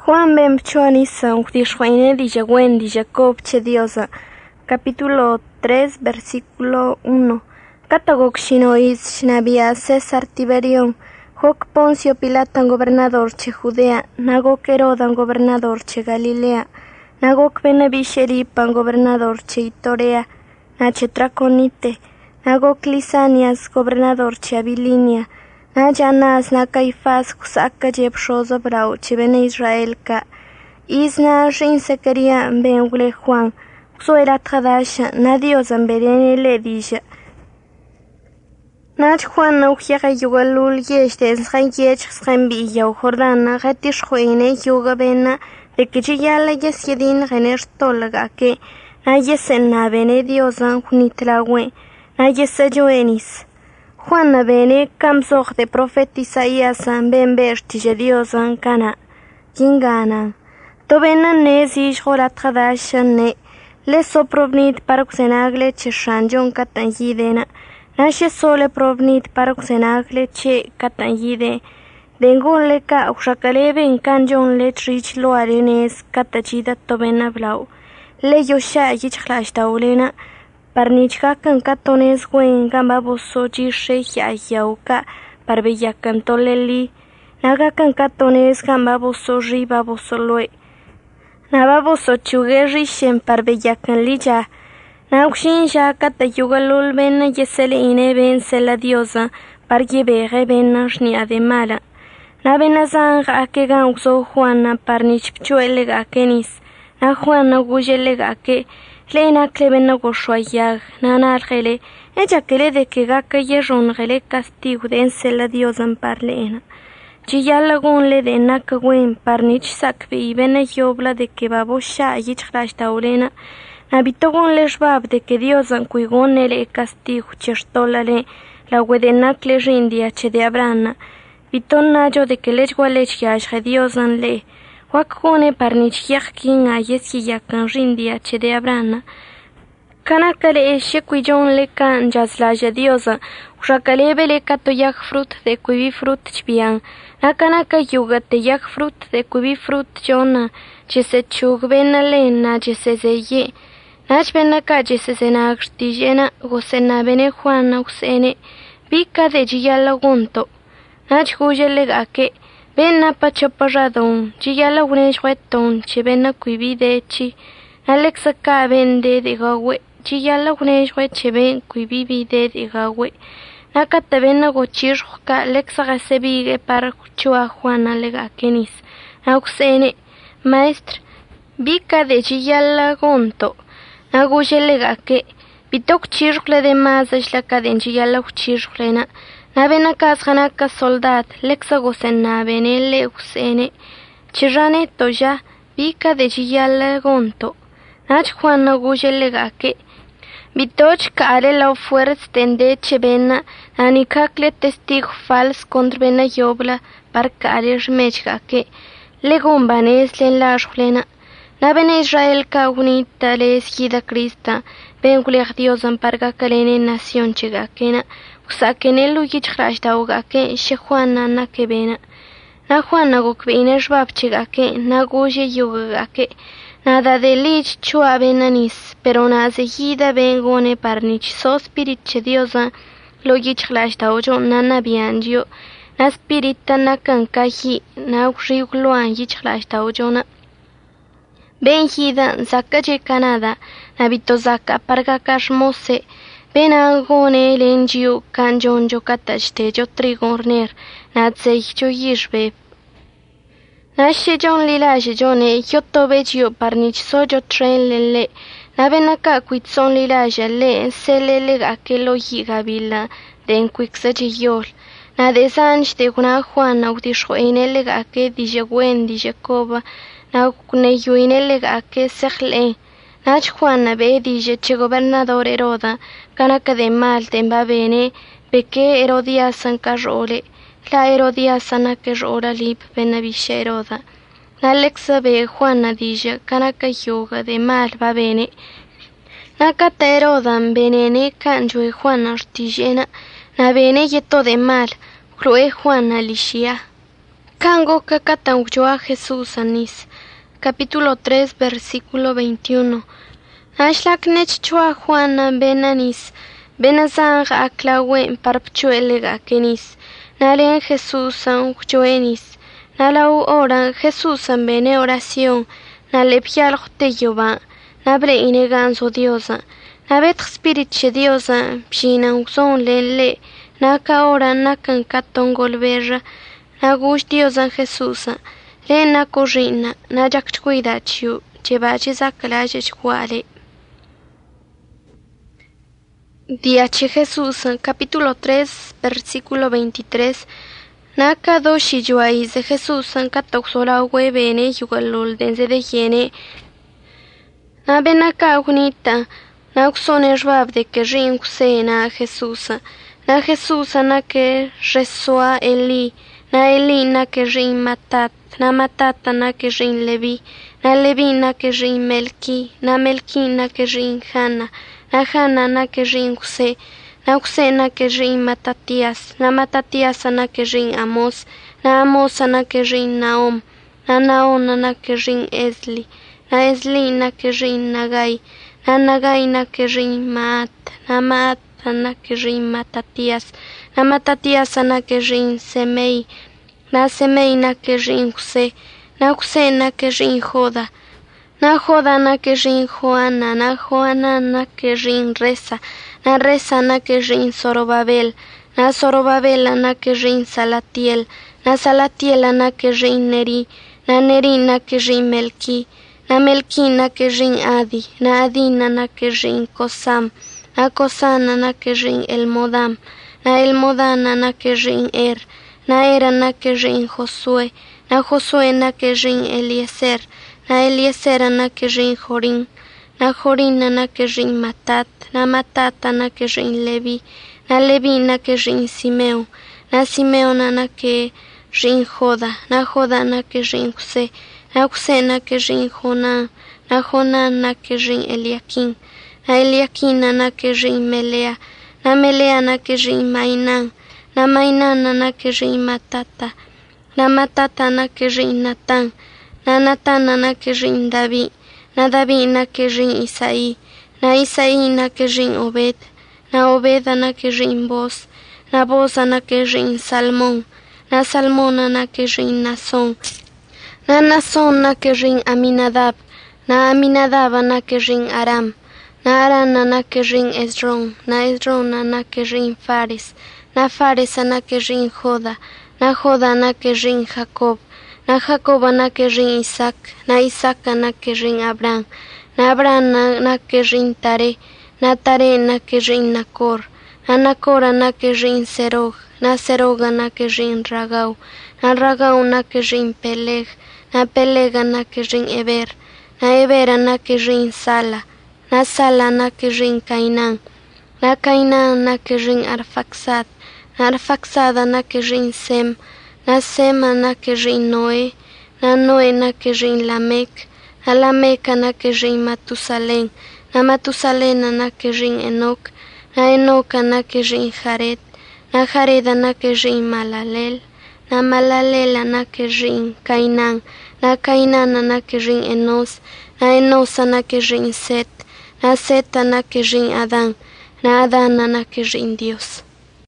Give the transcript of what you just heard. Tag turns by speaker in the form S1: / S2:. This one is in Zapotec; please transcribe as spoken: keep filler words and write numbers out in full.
S1: Juan ben Pchuanisa, Uxtixhuaine di Yagüen di Jacob Chediosa. Capítulo tres, versículo uno. Catagok Shinois Shnabia César Tiberión. Joc Poncio Pilatan gobernador che Judea. Nagok Herodan gobernador che Galilea. Nagok Benabisheripan gobernador che Itorea. Nache Traconite. Nagok Lisanias gobernador che Abilinia. Na Janas na Caifás Kusaka Jebshozo Brau che ben Israel ka. Isna Shin Secaria ben Ule Juan. Kusoera Tradasha na Dios amberene le disha. Nach Juan na Ujiaga Yugalul Yeshtes Rayech Srembi Yau Jordana Gatish Huene Yuga Bena de Kijala Yesidin Rener Tolaga que na Yesen na Bene Diosan Junitlawe na Yesajoenis. Juan na bene kamsog de profeta Isaías ben bertije Diosan kana kingana. To bena ne zish horat khadash ne le soprovnit paruksenagle che shanjon katangidena. Nashe sole provnit paruksenagle che katangide. Dengon le ka ushakale ben kanjon le trich lo arenes katachida to bena blau. Le yosha yich khlash taulena. Parnichka kan katones gwen gamba boso jishe ya yauka parbeya kantoleli naga kan katones gamba boso riba boso loe naba boso chuge rishen parbeya kan lija naukshin ya kata yugalul ben yesele ine ben sela diosa parye bege ben nashni ademala na benazan ake gan uso Juana parnich pchuele gakenis na Juana gujele gake Lena clevena goshuayag, nana argele, ella que le de que gaca yerron gele castigo de ensela Dios amparlena. Chiyalagun le de nakaguen parnich sakbe y bena yobla de que babosha yich taurena. Nabitogon le shbab de que Dios ancuigon le castigo chertolale, la huedenac le rindia che de abrana. Viton nayo de que lech gualech yash Dios le. Wakone parnich yakin a yesi yakan rindia che de abrana. Kanakale eshe kuijon le kan jazlaja diosa. Ushakalebe le kato yak fruit de kuivi fruit chbian. Nakanaka yuga te yak fruit de kuivi fruit jona. Jese chug benale na jese zeye. Nach benaka jese senagstijena gosena bene Juana usene. Bika de jiyala gunto. Nach huyele gake. Bena pachaparradon, chiyala uneshweton, chebena cuividechi, Alexa ka bende de gawe, chiyala uneshwe cheben cuivide de gawe, Nakata bena gochirka, Alexa gasebige para chua Juana lega kenis, Auxene, maestre, bica de chiyala gonto, Naguche lega que, Bitok chircle de mazas la cadenchiyala uchirclena, Nabena kasganaka soldat, lexa gosena benele usene, chirane toya, bica de chiyala gonto, nach Juana gujelega que, bitoch care la fuerza tende chebena, anikakle testigo fals contra bena yobla, par care mechga que, legumbanes len la shlena, nabena Israel ka unita les gida Krista, ben kuleg Dios amparga kalene nación chega kena, Sakenelu yichrash daugake, she Juana na kebena. Na Juana gokbena shbabchigake, na goje yugake. Nada de lich chua benanis, pero na zehida bengone parnich so spirit che diosa, lo yichrash daujo na nabianjo, na spirita na kankahi, na ushigluan yichrash daujo na. Benjida zakaje Canada, nabito zaka pargakash mose, Benagone lenjiu kanjon jo katashte jo trigorner natsei jo yishbe. Nashe jon lilaje jone yoto bejio parnich sojo tren lele. Nabenaka kwitson lilaje le selele akelo yigabila den kwiksaje yol. Na de sanj de guna Juana utisho inele ake dije gwen dije koba na kune yuinele ake sekhle. Nach Juana be dije che gobernador Heroda, kanaka de mal temba bene, beke Herodias an carole, la Herodias an que rola lip benavisha Heroda. Na Alexa be Juana dije, kanaka yoga de mal va bene. Nakata Herodan benene kanjo e Juana artijena, na bene yeto de mal, crue Juana lishia. Nakango kakatauyoa Jesús anis. Capítulo tres, versículo veintiuno. Ashlaknechchua Juana benanis. Benazang aklawe parpchuelega kenis. Naren Jesús an joenis. Nalau oran Jesús an bene oración. Nalepial joteyoba. Nabre ineganzo diosa. Nabet spirit diosa. Pshinan son lenle. Naka ora nakan katongol verra. Nagush diosa Jesús. Le na corrina. Najak cuidachu. Chebache zakalaje chuale. Diache Jesús, capítulo tres, versículo veintitrés. Naka doshi yuais de Jesús, katoxola huevene yugalul dense de hiene. Nabe naka unita, na uxone rwab de que rin na Jesús. Na Jesús na que resoa Eli, na Eli na que rin matat, na matata na que rin Levi, na Levi na que rin Melki, na Melki na que rin Hana. Na Hana na que rin José, na José na que rin Matatías, na Matatías na que rin Amos, na Amos na que rin Naom, na Naom na que rin Esli, na Esli na que rin Nagai, na Nagai na que rin Maat, na Maat na que rin Matatías, na Matatías na que rin Semei, na Semei na que rin José, na José na que rin Joda, na Joda na que rin Joana, na Joana na que rin Reza, na Reza na que rin Zorobabel, na Zorobabel na que rin Salatiel, na Salatiel na que rin Neri, na Neri na que rin Melki, na Melki na que rin Adi, na Adi na que rin Kosam, na Kosam na que rin Elmodam, na Elmodam na que rin Er, na Era na que rin Josué, na Josué na que rin Eliezer, na Eliezer na que rin Jorín, na Jorín na que rin Matat, na Matat na que rin Levi, na Levi na que rin Simeo, na Simeo na que rin Joda, na Joda na que rin José, na José na que rin Jonán, na Jonán na que rin Eliaquín, na Eliaquín na que rin Melea, na Melea na que rin Mainán, na Mainán na que rin Matata, na Matata na que rin Natán, na Natán na que rin David, na David na que rin Isaí, na Isaí na que rin Obed, na Obed na que rin Boz, na Boz na que rin Salmón, na Salmón na que rin Nasón, na Nasón na que rin Aminadab, na Aminadab na que rin Aram, na Aram na que rin Esrón, na Esrón na que rin Fares, na Fares na que rin Joda, na Joda na que rin Jacob, na Jacob na que rin Isaac, na Isaac na que rin Abraham, na Abraham na, na que rin Tare, na Tare na que rin Nacor, na Nacor na que rin Serog, na Serog na que rin Ragau, na Ragau na que rin Peleg, na Peleg na que rin Eber, na Eber na que rin Sala, na Sala na que rin Cainán, na Cainán na que rin Arfaxad, na Arfaxad na que rin Sem, na Sem na que rin Noé, na Noé na que rin Lamec, na Lamec na que rin Matusalén, na Matusalén na que rin Enoc, na Enoc na que rin Jared, na Jared na que rin Malalel, na Malalel na que rin Cainán, na Cainán na que rin Enos, na Enos na que rin Set, na Set na que rin Adán, na Adán na que rin Dios.